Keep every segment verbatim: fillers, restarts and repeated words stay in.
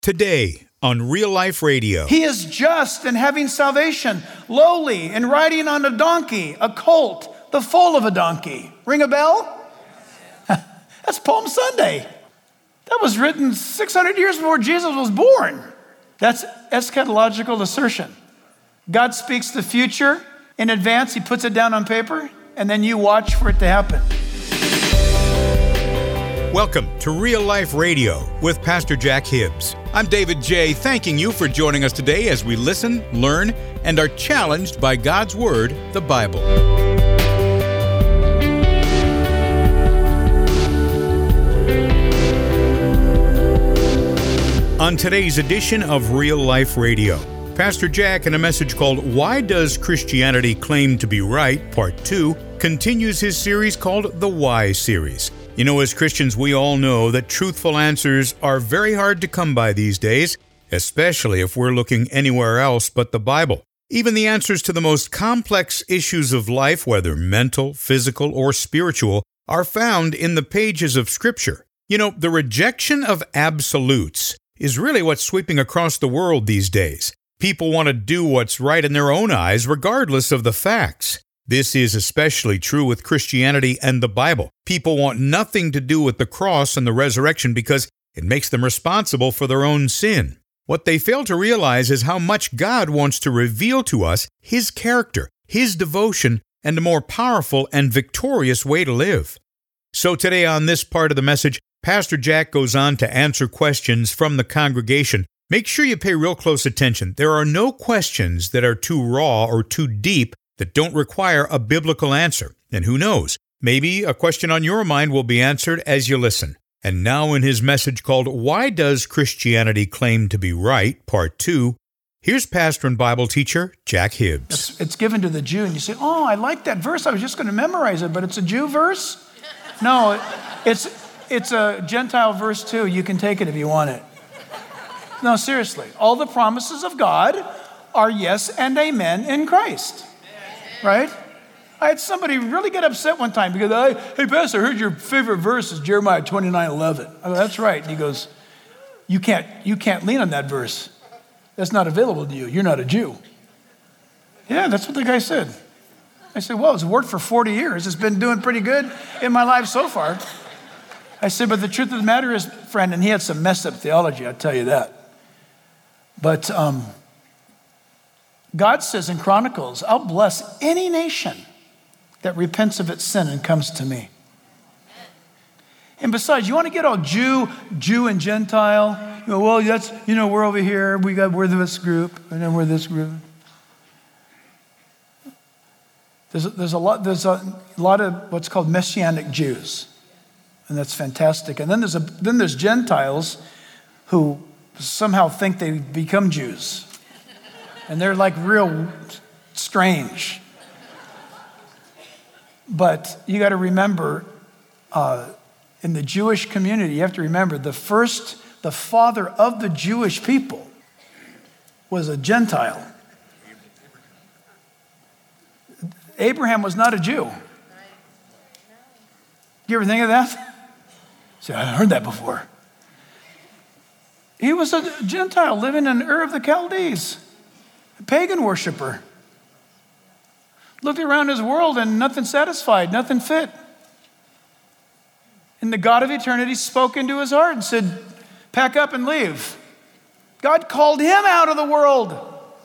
Today on Real Life Radio. He is just and having salvation, lowly and riding on a donkey, a colt, the foal of a donkey. Ring a bell? That's Palm Sunday. That was written six hundred years before Jesus was born. That's eschatological assertion. God speaks the future in advance. He puts it down on paper, and then you watch for it to happen. Welcome to Real Life Radio with Pastor Jack Hibbs. I'm David J., thanking you for joining us today as we listen, learn, and are challenged by God's Word, the Bible. On today's edition of Real Life Radio, Pastor Jack, in a message called Why Does Christianity Claim to Be Right? Part two, continues his series called the Why series. You know, as Christians, we all know that truthful answers are very hard to come by these days, especially if we're looking anywhere else but the Bible. Even the answers to the most complex issues of life, whether mental, physical, or spiritual, are found in the pages of Scripture. You know, the rejection of absolutes is really what's sweeping across the world these days. People want to do what's right in their own eyes, regardless of the facts. This is especially true with Christianity and the Bible. People want nothing to do with the cross and the resurrection because it makes them responsible for their own sin. What they fail to realize is how much God wants to reveal to us His character, His devotion, and a more powerful and victorious way to live. So today on this part of the message, Pastor Jack goes on to answer questions from the congregation. Make sure you pay real close attention. There are no questions that are too raw or too deep that don't require a biblical answer. And who knows, maybe a question on your mind will be answered as you listen. And now in his message called Why Does Christianity Claim to Be Right? Part two, here's pastor and Bible teacher Jack Hibbs. It's, it's given to the Jew, and you say, oh, I like that verse. I was just going to memorize it, but it's a Jew verse? No, it's, it's a Gentile verse too. You can take it if you want it. No, seriously. All the promises of God are yes and amen in Christ. Right? I had somebody really get upset one time because, I, hey, Pastor, I heard your favorite verse is Jeremiah twenty-nine eleven. I go, that's right. And he goes, you can't, you can't lean on that verse. That's not available to you. You're not a Jew. Yeah, that's what the guy said. I said, well, it's worked for forty years. It's been doing pretty good in my life so far. I said, but the truth of the matter is, friend, and he had some messed up theology, I'll tell you that. But um, God says in Chronicles, I'll bless any nation that repents of its sin and comes to me. And besides, you want to get all Jew, Jew and Gentile? You know, well, that's, you know, we're over here, we got, we're this group, and then we're this group. There's, there's a lot, there's a lot of what's called Messianic Jews, and that's fantastic. And then there's a, then there's Gentiles who somehow think they become Jews. And they're like real strange. But you got to remember, uh, in the Jewish community, you have to remember the first, the father of the Jewish people was a Gentile. Abraham was not a Jew. You ever think of that? See, I heard that before. He was a Gentile living in Ur of the Chaldees. Pagan worshiper. Looked around his world and nothing satisfied, nothing fit. And the God of eternity spoke into his heart and said, pack up and leave. God called him out of the world.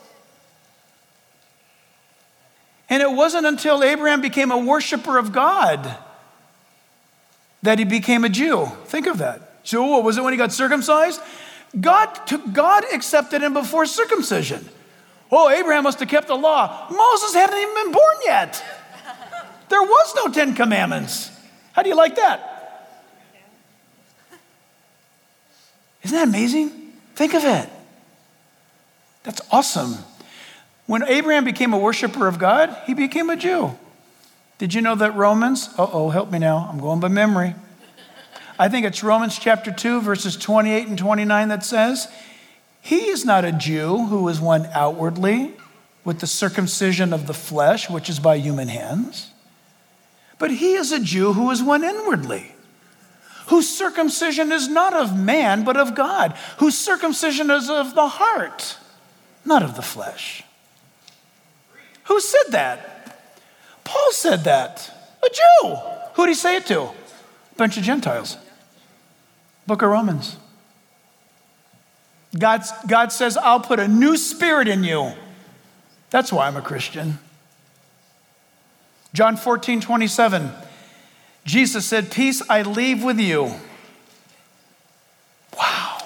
And it wasn't until Abraham became a worshiper of God that he became a Jew. Think of that. So what was it when he got circumcised? God took, God accepted him before circumcision. Oh, Abraham must have kept the law. Moses hadn't even been born yet. There was no Ten Commandments. How do you like that? Isn't that amazing? Think of it. That's awesome. When Abraham became a worshiper of God, he became a Jew. Did you know that Romans, uh-oh, help me now, I'm going by memory. I think it's Romans chapter two, verses twenty-eight and twenty-nine that says, he is not a Jew who is one outwardly with the circumcision of the flesh, which is by human hands, but he is a Jew who is one inwardly, whose circumcision is not of man, but of God, whose circumcision is of the heart, not of the flesh. Who said that? Paul said that. A Jew. Who did he say it to? A bunch of Gentiles. Book of Romans. God, God says, I'll put a new spirit in you. That's why I'm a Christian. John fourteen twenty-seven. Jesus said, peace I leave with you. Wow.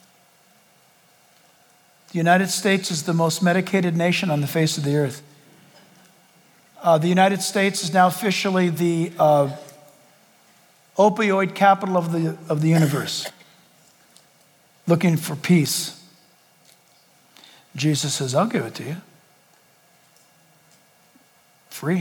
The United States is the most medicated nation on the face of the earth. Uh, the United States is now officially the uh, opioid capital of the, of the universe. Looking for peace. Jesus says, I'll give it to you. Free.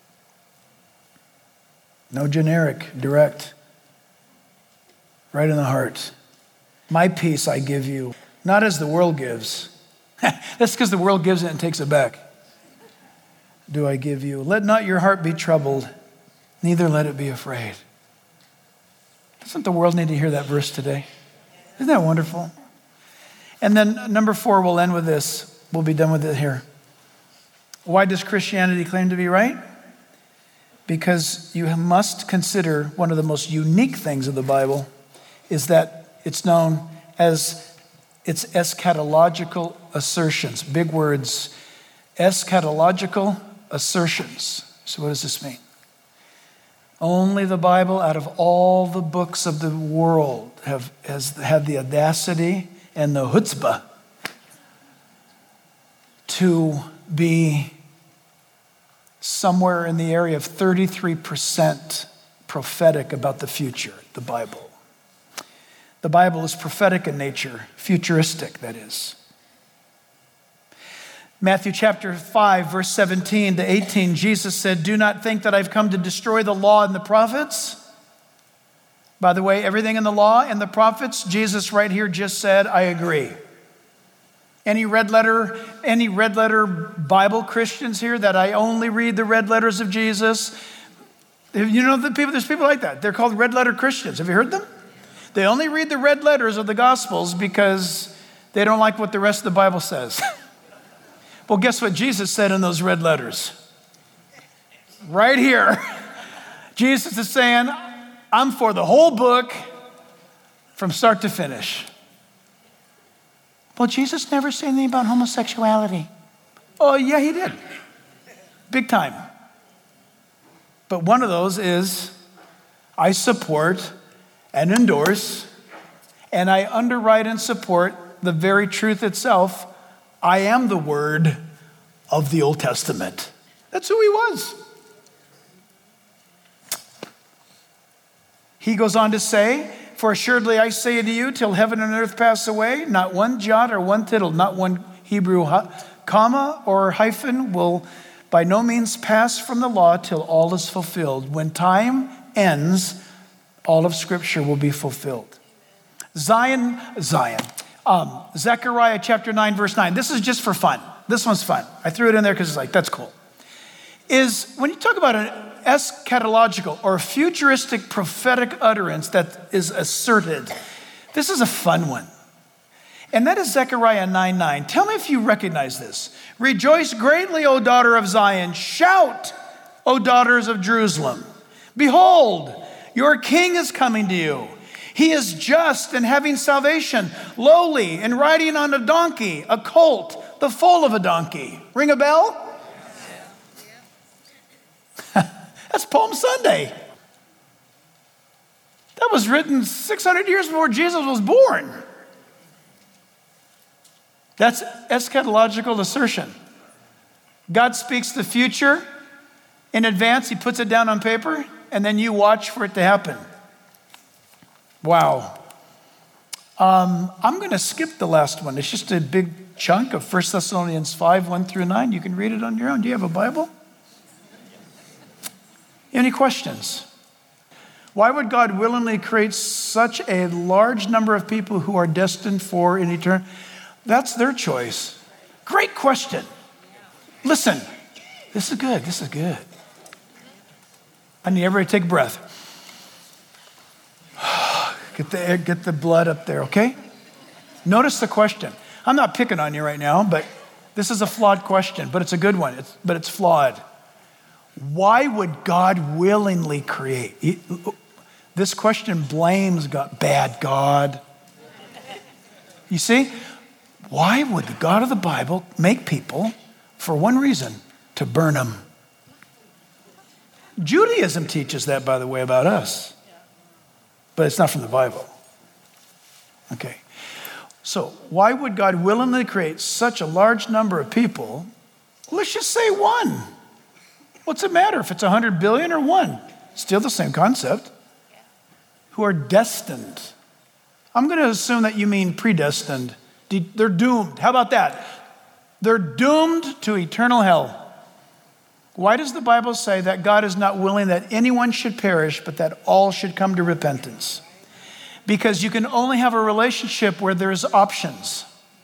No generic, direct. Right in the heart. My peace I give you, not as the world gives. That's because the world gives it and takes it back. Do I give you? Let not your heart be troubled, neither let it be afraid. Doesn't the world need to hear that verse today? Isn't that wonderful? And then number four, we'll end with this. We'll be done with it here. Why does Christianity claim to be right? Because you must consider one of the most unique things of the Bible is that it's known as its eschatological assertions. Big words. Eschatological assertions. So what does this mean? Only the Bible, out of all the books of the world, have has had the audacity and the chutzpah to be somewhere in the area of thirty-three percent prophetic about the future, the Bible. The Bible is prophetic in nature, futuristic, that is. Matthew chapter five, verse seventeen to eighteen, Jesus said, do not think that I've come to destroy the law and the prophets. By the way, everything in the law and the prophets, Jesus right here just said, I agree. Any red letter, any red letter Bible Christians here that I only read the red letters of Jesus? You know, the people, there's people like that. They're called red letter Christians. Have you heard them? They only read the red letters of the Gospels because they don't like what the rest of the Bible says. Well, guess what Jesus said in those red letters? Right here. Jesus is saying, I'm for the whole book from start to finish. Well, Jesus never said anything about homosexuality. Oh, yeah, he did. Big time. But one of those is, I support and endorse, and I underwrite and support the very truth itself. I am the word of the Old Testament. That's who he was. He goes on to say, for assuredly I say unto you, till heaven and earth pass away, not one jot or one tittle, not one Hebrew comma or hyphen will by no means pass from the law till all is fulfilled. When time ends, all of Scripture will be fulfilled. Zion, Zion. Um, Zechariah chapter nine, verse nine. This is just for fun. This one's fun. I threw it in there because it's like, that's cool. Is when you talk about an eschatological or futuristic prophetic utterance that is asserted, this is a fun one. And that is Zechariah nine nine. Tell me if you recognize this. Rejoice greatly, O daughter of Zion. Shout, O daughters of Jerusalem. Behold, your king is coming to you. He is just and having salvation, lowly and riding on a donkey, a colt, the foal of a donkey. Ring a bell? That's Palm Sunday. That was written six hundred years before Jesus was born. That's eschatological assertion. God speaks the future in advance. He puts it down on paper, and then you watch for it to happen. Wow. Um, I'm going to skip the last one. It's just a big chunk of First Thessalonians five, one through nine. You can read it on your own. Do you have a Bible? Any questions? Why would God willingly create such a large number of people who are destined for an eternity? That's their choice. Great question. Listen, this is good. This is good. I need everybody to take a breath. Get the, get the blood up there, okay? Notice the question. I'm not picking on you right now, but this is a flawed question, but it's a good one, it's, but it's flawed. Why would God willingly create? He, this question blames God, bad God. You see, why would the God of the Bible make people for one reason, to burn them? Judaism teaches that, by the way, about us, but it's not from the Bible. Okay. So why would God willingly create such a large number of people? Let's just say one. What's it matter if it's one hundred billion or one? Still the same concept. Who are destined. I'm going to assume that you mean predestined. They're doomed. How about that? They're doomed to eternal hell. Why does the Bible say that God is not willing that anyone should perish, but that all should come to repentance? Because you can only have a relationship where there's options.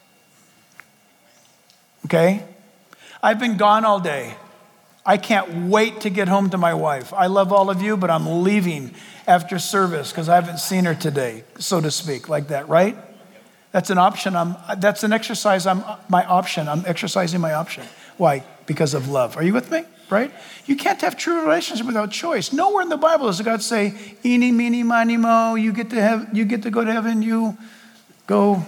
Okay? I've been gone all day. I can't wait to get home to my wife. I love all of you, but I'm leaving after service because I haven't seen her today, so to speak, like that, right? That's an option. I'm, that's an exercise. I'm my option. I'm exercising my option. Why? Because of love. Are you with me? Right? You can't have true relationship without choice. Nowhere in the Bible does God say, "Eeny, meeny, miny, mo. You get to have. You get to go to heaven. You go."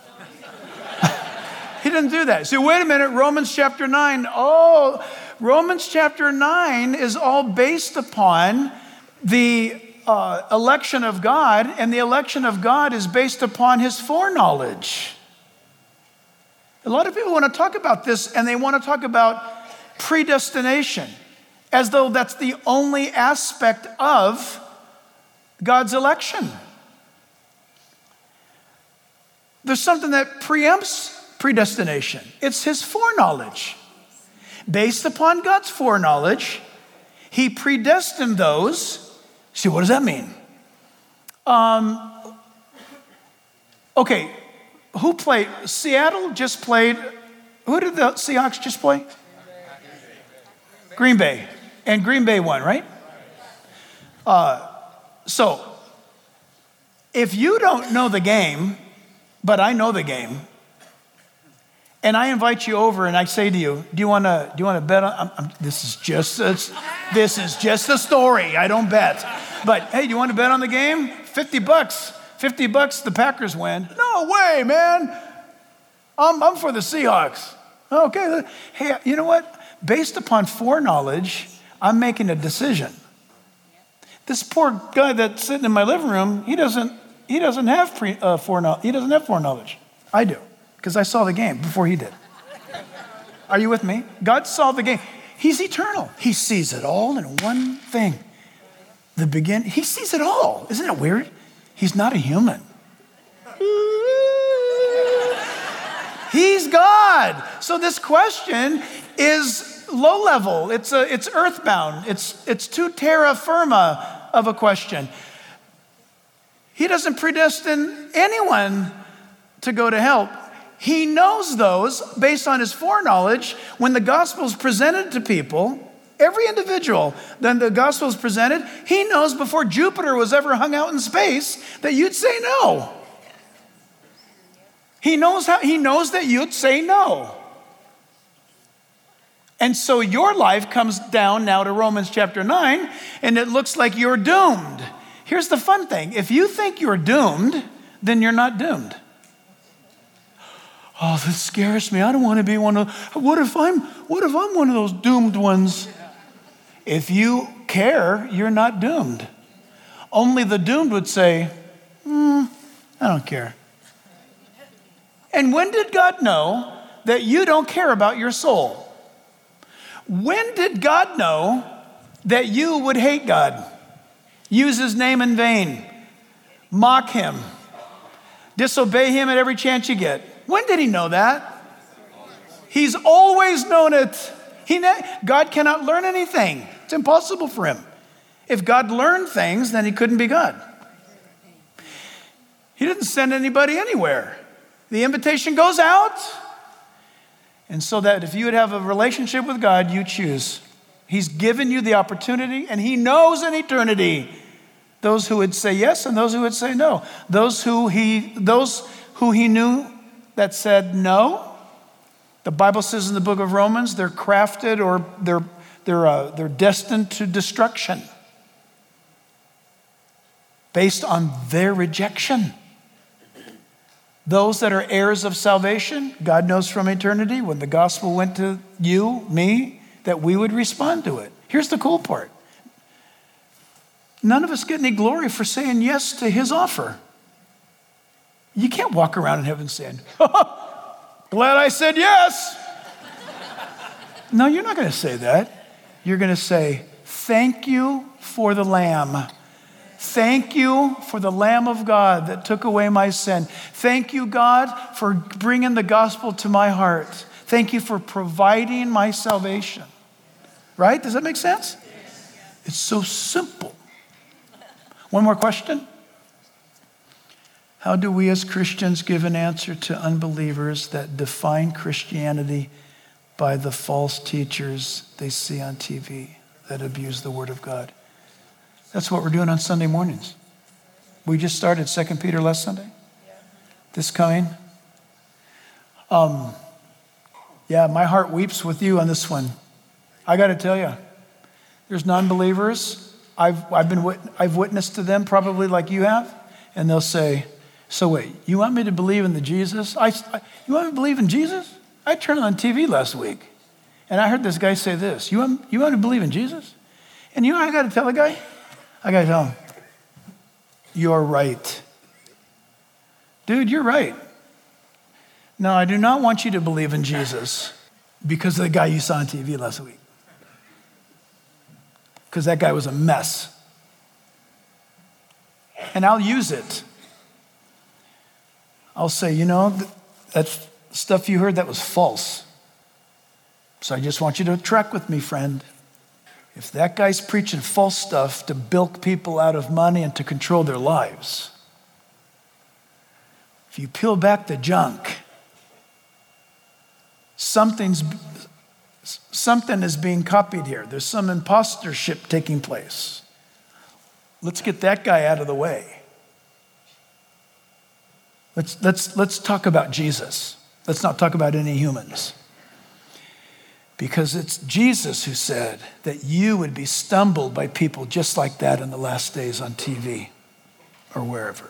He didn't do that. So wait a minute. Romans chapter nine. Oh, Romans chapter nine is all based upon the uh, election of God, and the election of God is based upon His foreknowledge. A lot of people want to talk about this, and they want to talk about predestination, as though that's the only aspect of God's election. There's something that preempts predestination. It's His foreknowledge. Based upon God's foreknowledge, He predestined those. See, what does that mean? Um, okay, who played? Seattle just played. Who did the Seahawks just play? Green Bay. And Green Bay won, right? Uh, so, if you don't know the game, but I know the game, and I invite you over and I say to you, do you want to do you want to bet on, I'm, I'm, this is just a, this is just a story. I don't bet. But hey, do you want to bet on the game? fifty bucks. fifty bucks, the Packers win. No way, man. I'm, I'm for the Seahawks. Okay. Hey, you know what? Based upon foreknowledge, I'm making a decision. This poor guy that's sitting in my living room, he doesn't, he doesn't have pre, uh, foreknowledge. He doesn't have foreknowledge. I do, because I saw the game before he did. Are you with me? God saw the game. He's eternal. He sees it all in one thing. The begin. He sees it all. Isn't it weird? He's not a human. He's God. So this question is low level. It's a, it's earthbound. It's it's too terra firma of a question. He doesn't predestine anyone to go to hell. He knows those based on His foreknowledge. When the gospel is presented to people, every individual, then the gospel is presented, He knows before Jupiter was ever hung out in space that you'd say no. He knows how, He knows that you'd say no. And so your life comes down now to Romans chapter nine, and it looks like you're doomed. Here's the fun thing. If you think you're doomed, then you're not doomed. Oh, this scares me. I don't want to be one of, what if I'm, what if I'm one of those doomed ones? If you care, you're not doomed. Only the doomed would say, hmm, I don't care. And when did God know that you don't care about your soul? When did God know that you would hate God, use His name in vain, mock Him, disobey Him at every chance you get? When did He know that? He's always known it. He, God cannot learn anything. It's impossible for Him. If God learned things, then He couldn't be God. He didn't send anybody anywhere. The invitation goes out. And so that if you would have a relationship with God, you choose. He's given you the opportunity, and He knows in eternity those who would say yes and those who would say no. Those who he, those who he knew that said no, the Bible says in the book of Romans, they're crafted or they're, they're, uh, they're destined to destruction based on their rejection. Those that are heirs of salvation, God knows from eternity when the gospel went to you, me, that we would respond to it. Here's the cool part. None of us get any glory for saying yes to his offer. You can't walk around in heaven saying, glad I said yes. No, you're not going to say that. You're going to say, thank you for the Lamb. Thank you for the Lamb of God that took away my sin. Thank you, God, for bringing the gospel to my heart. Thank you for providing my salvation. Right? Does that make sense? It's so simple. One more question. How do we as Christians give an answer to unbelievers that define Christianity by the false teachers they see on T V that abuse the Word of God? That's what we're doing on Sunday mornings. We just started Second Peter last Sunday. This coming. Um, yeah, my heart weeps with you on this one. I got to tell you, there's non-believers. I've I've been wit- I've witnessed to them probably like you have, and they'll say, "So wait, you want me to believe in the Jesus? I, I you want me to believe in Jesus? I turned on T V last week, and I heard this guy say this. You want you want to believe in Jesus? And you know what I got to tell the guy? I got to tell him, you're right. Dude, you're right. No, I do not want you to believe in Jesus because of the guy you saw on T V last week. Because that guy was a mess. And I'll use it. I'll say, you know, that stuff you heard, that was false. So I just want you to track with me, friend. If that guy's preaching false stuff to bilk people out of money and to control their lives, if you peel back the junk, something's something is being copied here. There's some impostorship taking place. Let's get that guy out of the way. Let's let's let's talk about Jesus. Let's not talk about any humans. Because it's Jesus who said that you would be stumbled by people just like that in the last days on T V or wherever.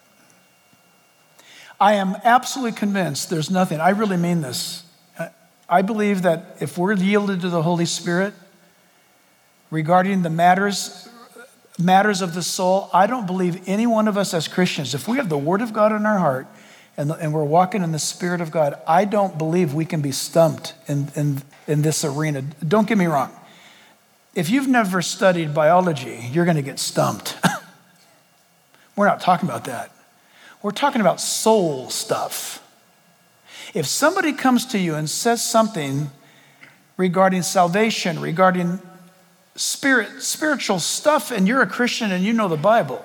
I am absolutely convinced there's nothing, I really mean this. I believe that if we're yielded to the Holy Spirit regarding the matters, matters of the soul, I don't believe any one of us as Christians, if we have the Word of God in our heart and, and we're walking in the Spirit of God, I don't believe we can be stumped in, in, in this arena. Don't get me wrong. If you've never studied biology, you're going to get stumped. We're not talking about that. We're talking about soul stuff. If somebody comes to you and says something regarding salvation, regarding spirit, spiritual stuff, and you're a Christian and you know the Bible,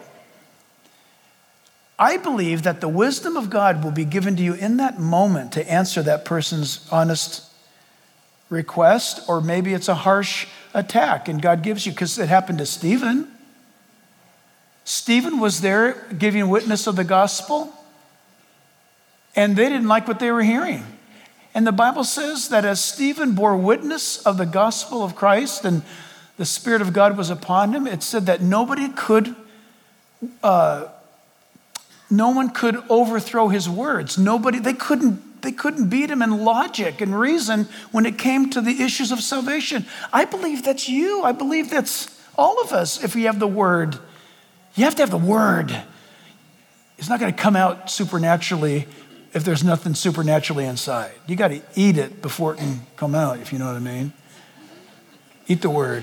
I believe that the wisdom of God will be given to you in that moment to answer that person's honest request, or maybe it's a harsh attack and God gives you, because it happened to Stephen. Stephen was there giving witness of the gospel, and they didn't like what they were hearing. And the Bible says that as Stephen bore witness of the gospel of Christ and the Spirit of God was upon him, it said that nobody could, uh, no one could overthrow his words. Nobody, they couldn't, they couldn't beat him in logic and reason when it came to the issues of salvation. I believe that's you. I believe that's all of us if we have the Word. You have to have the Word. It's not going to come out supernaturally if there's nothing supernaturally inside. You got to eat it before it can come out, if you know what I mean. Eat the Word.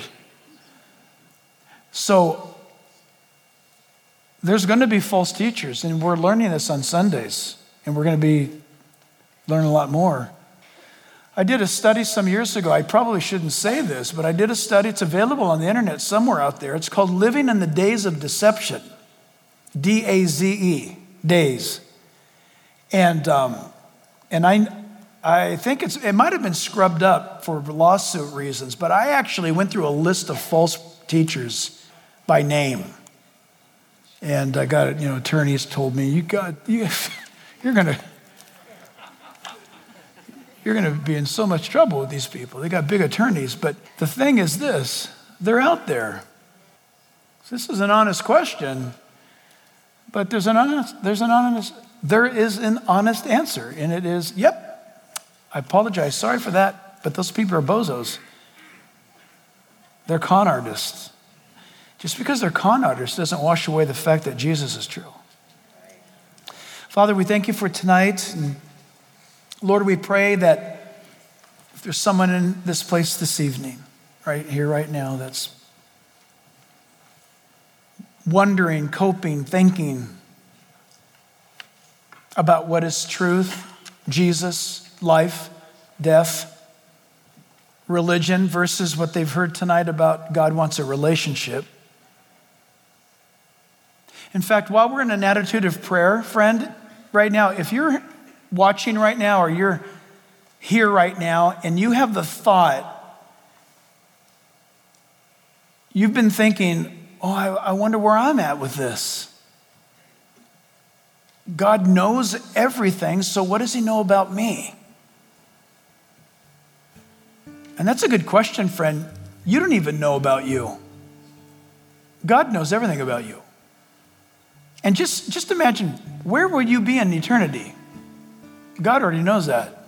So there's going to be false teachers, and we're learning this on Sundays, and we're going to be learning a lot more. I did a study some years ago. I probably shouldn't say this, but I did a study. It's available on the internet somewhere out there. It's called Living in the Days of Deception. D A Z E, days. And um, and I I think it's it might have been scrubbed up for lawsuit reasons, but I actually went through a list of false teachers by name. And I got, you know, attorneys told me, you got, you, you're going to, you're going to be in so much trouble with these people. They got big attorneys. But the thing is this, they're out there. This is an honest question, but there's an honest, there's an honest, there is an honest answer. And it is, yep, I apologize, sorry for that, but those people are bozos. They're con artists. Just because they're con artists doesn't wash away the fact that Jesus is true. Father, we thank you for tonight. And Lord, we pray that if there's someone in this place this evening, right here, right now, that's wondering, coping, thinking about what is truth, Jesus, life, death, religion versus what they've heard tonight about God wants a relationship. In fact, while we're in an attitude of prayer, friend, right now, if you're watching right now or you're here right now and you have the thought, you've been thinking, oh, I, I wonder where I'm at with this. God knows everything, so what does he know about me? And that's a good question, friend. You don't even know about you. God knows everything about you. And just, just imagine, where will you be in eternity? God already knows that.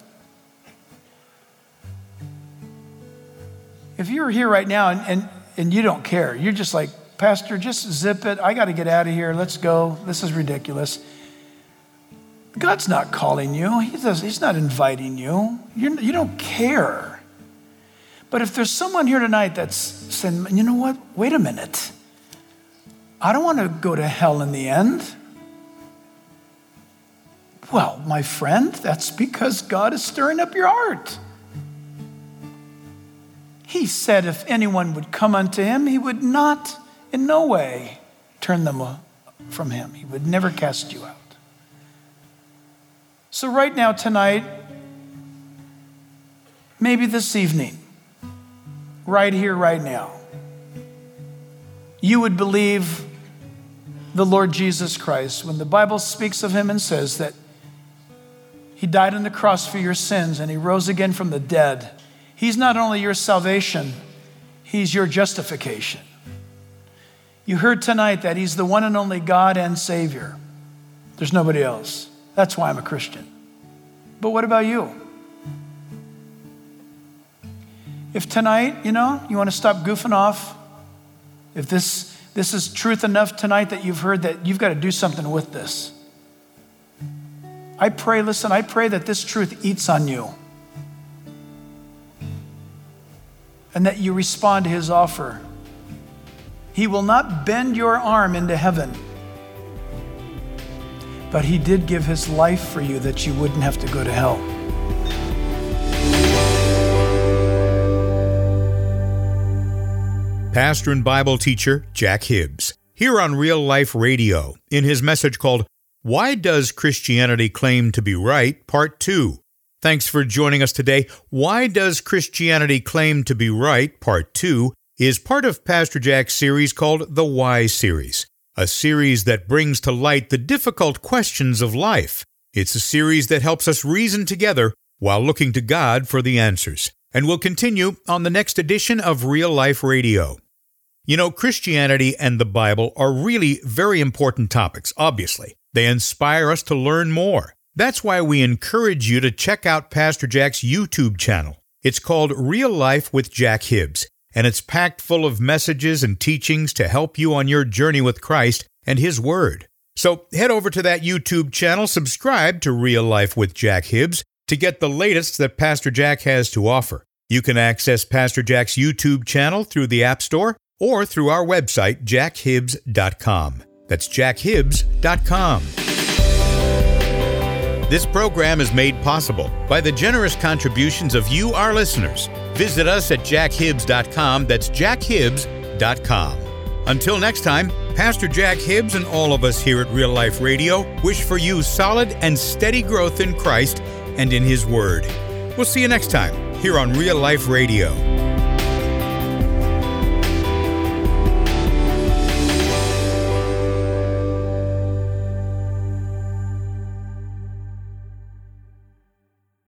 If you're here right now and, and, and you don't care, you're just like, Pastor, just zip it. I got to get out of here. Let's go. This is ridiculous. God's not calling you. He does, he's not inviting you. You're, you don't care. But if there's someone here tonight that's saying, you know what? Wait a minute. I don't want to go to hell in the end. Well, my friend, that's because God is stirring up your heart. He said if anyone would come unto him, he would not in no way turn them from him. He would never cast you out. So right now, tonight, maybe this evening, right here, right now, you would believe the Lord Jesus Christ when the Bible speaks of him and says that he died on the cross for your sins and he rose again from the dead. He's not only your salvation, he's your justification. You heard tonight that he's the one and only God and Savior. There's nobody else. That's why I'm a Christian. But what about you? If tonight, you know, you want to stop goofing off, if this this is truth enough tonight that you've heard that you've got to do something with this. I pray, listen, I pray that this truth eats on you. And that you respond to his offer. He will not bend your arm into heaven. But he did give his life for you that you wouldn't have to go to hell. Pastor and Bible teacher Jack Hibbs, here on Real Life Radio, in his message called, Why Does Christianity Claim to Be Right? Part two. Thanks for joining us today. Why Does Christianity Claim to Be Right? Part two is part of Pastor Jack's series called the Why Series, a series that brings to light the difficult questions of life. It's a series that helps us reason together while looking to God for the answers. And we'll continue on the next edition of Real Life Radio. You know, Christianity and the Bible are really very important topics, obviously. They inspire us to learn more. That's why we encourage you to check out Pastor Jack's YouTube channel. It's called Real Life with Jack Hibbs, and it's packed full of messages and teachings to help you on your journey with Christ and His Word. So head over to that YouTube channel, subscribe to Real Life with Jack Hibbs to get the latest that Pastor Jack has to offer. You can access Pastor Jack's YouTube channel through the App Store or through our website, jack hibbs dot com. That's jack hibbs dot com. This program is made possible by the generous contributions of you, our listeners. Visit us at jack hibbs dot com. That's jack hibbs dot com. Until next time, Pastor Jack Hibbs and all of us here at Real Life Radio wish for you solid and steady growth in Christ and in His Word. We'll see you next time here on Real Life Radio.